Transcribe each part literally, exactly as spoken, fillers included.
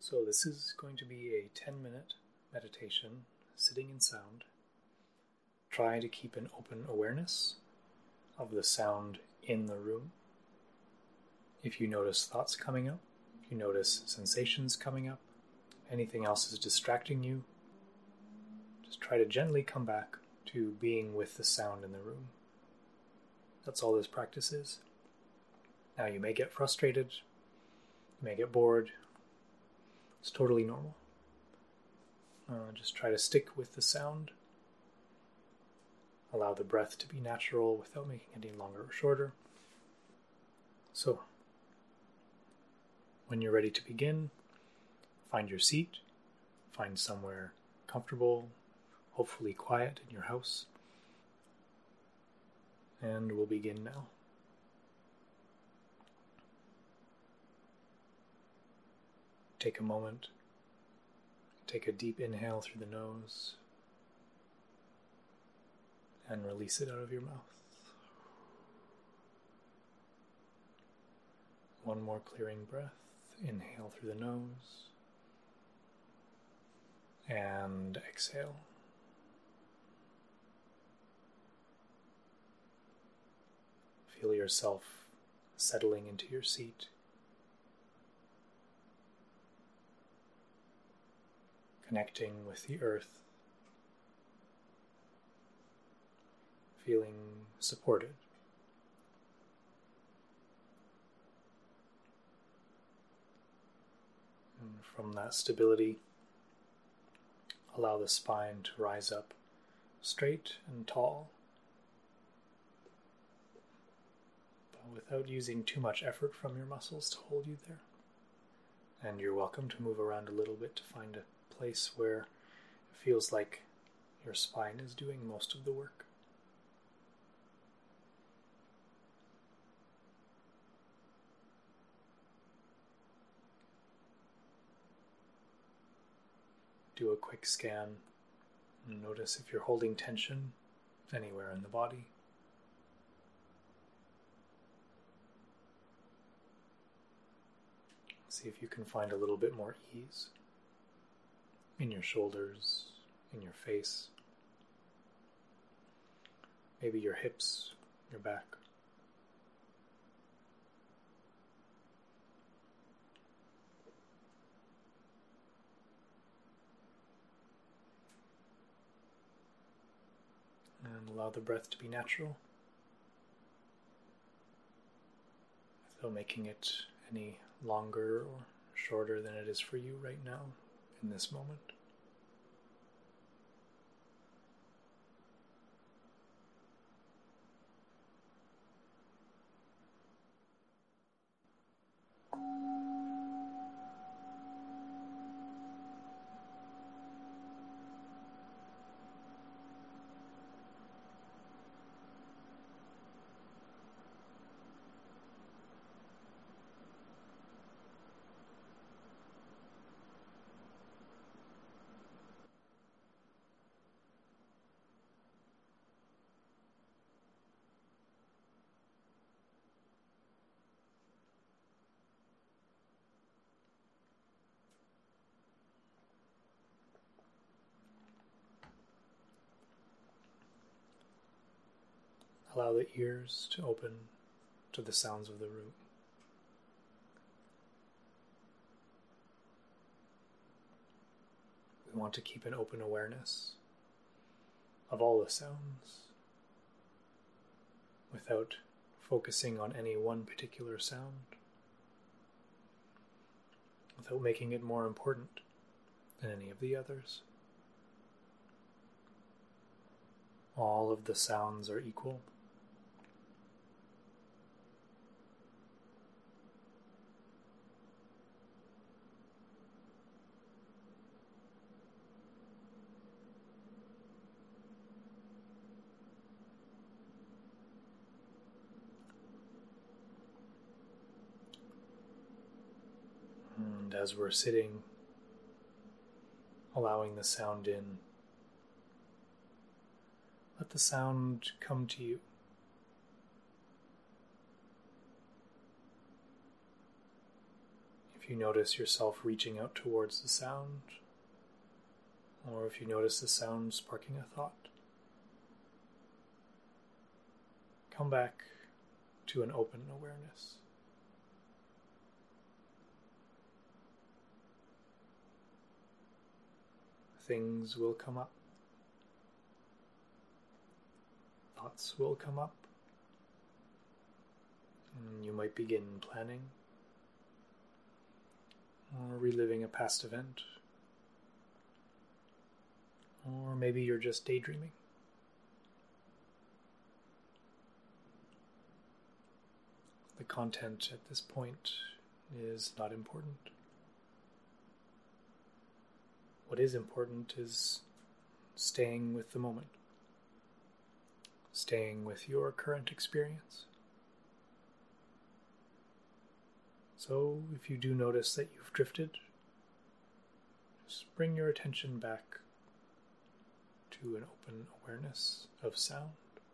So this is going to be a ten minute meditation, sitting in sound. Try to keep an open awareness of the sound in the room. If you notice thoughts coming up, if you notice sensations coming up, anything else is distracting you, just try to gently come back to being with the sound in the room. That's all this practice is. Now you may get frustrated, you may get bored. It's totally normal. Uh, just try to stick with the sound. Allow the breath to be natural without making it any longer or shorter. So, when you're ready to begin, find your seat, find somewhere comfortable, hopefully quiet in your house, and we'll begin now. Take a moment, take a deep inhale through the nose, and release it out of your mouth. One more clearing breath. Inhale through the nose, and exhale. Feel yourself settling into your seat. Connecting with the earth, feeling supported. And from that stability, allow the spine to rise up straight and tall, but without using too much effort from your muscles to hold you there. And you're welcome to move around a little bit to find a place where it feels like your spine is doing most of the work. Do a quick scan and notice if you're holding tension anywhere in the body. See if you can find a little bit more ease in your shoulders, in your face, maybe your hips, your back. And allow the breath to be natural, without making it any longer or shorter than it is for you right now in this moment. Allow the ears to open to the sounds of the room. We want to keep an open awareness of all the sounds without focusing on any one particular sound, without making it more important than any of the others. All of the sounds are equal. And as we're sitting, allowing the sound in, let the sound come to you. If you notice yourself reaching out towards the sound, or if you notice the sound sparking a thought, come back to an open awareness. Things will come up. Thoughts will come up. And you might begin planning or reliving a past event. Or maybe you're just daydreaming. The content at this point is not important. What is important is staying with the moment, staying with your current experience. So if you do notice that you've drifted, just bring your attention back to an open awareness of sound.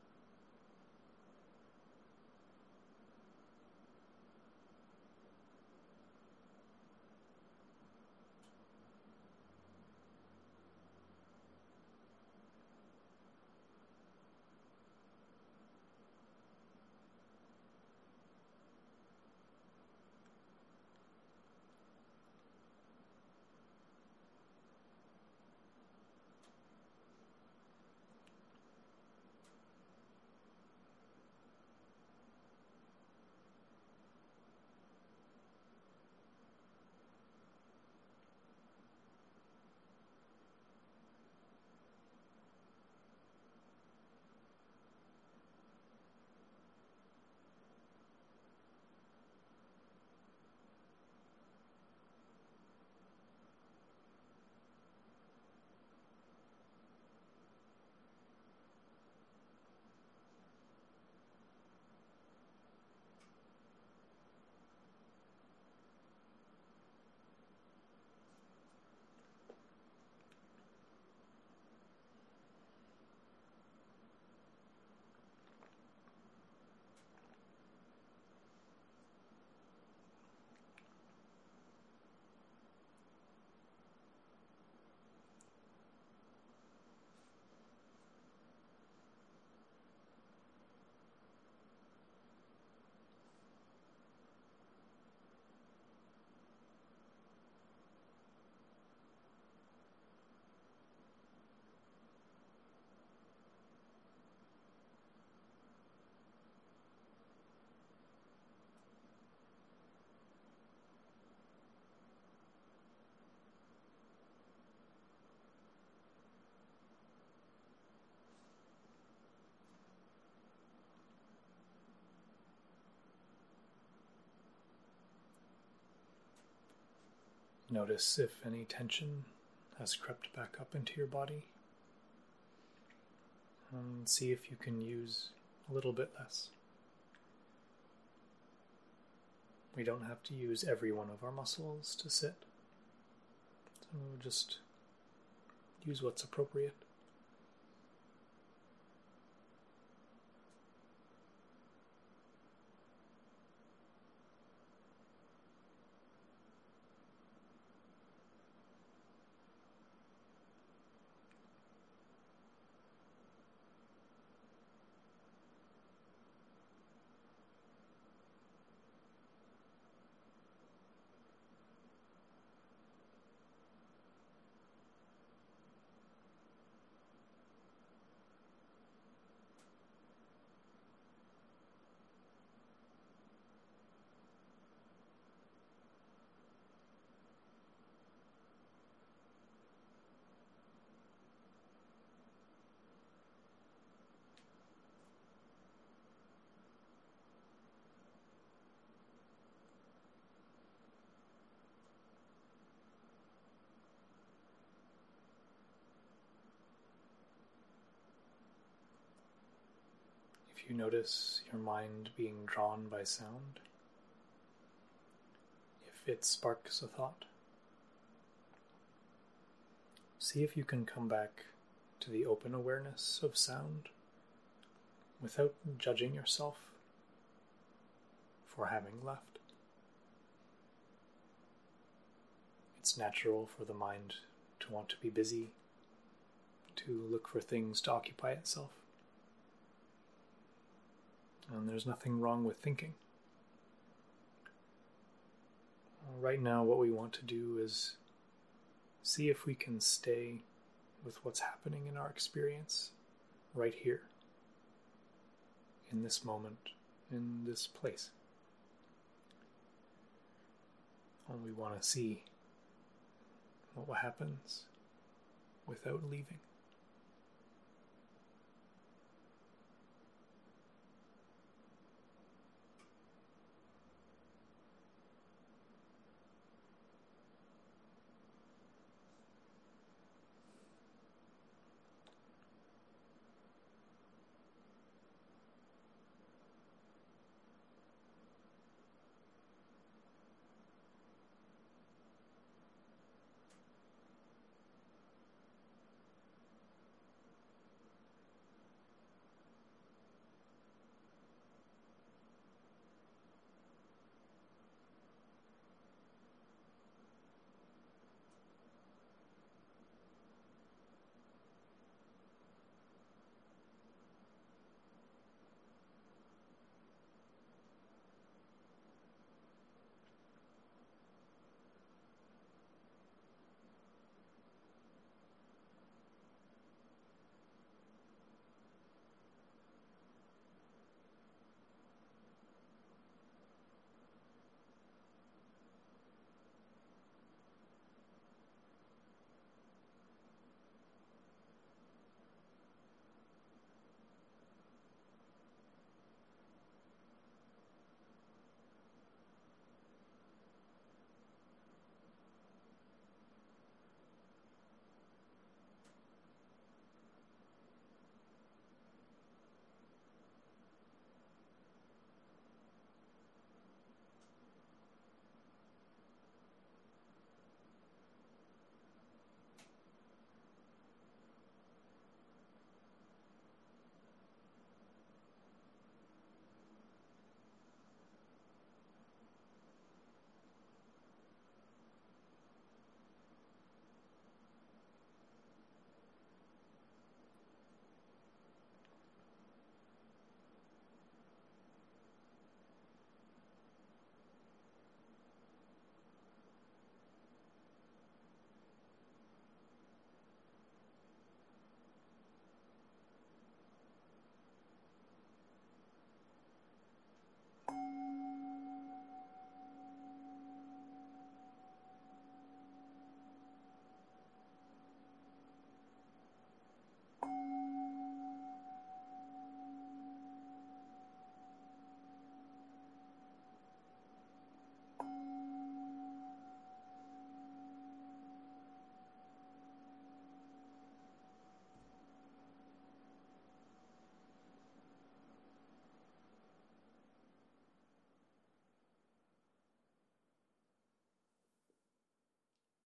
Notice if any tension has crept back up into your body, and see if you can use a little bit less. We don't have to use every one of our muscles to sit, so just use what's appropriate. If you notice your mind being drawn by sound, if it sparks a thought, see if you can come back to the open awareness of sound without judging yourself for having left. It's natural for the mind to want to be busy, to look for things to occupy itself. And there's nothing wrong with thinking. Right now, what we want to do is see if we can stay with what's happening in our experience right here, in this moment, in this place. And we want to see what happens without leaving.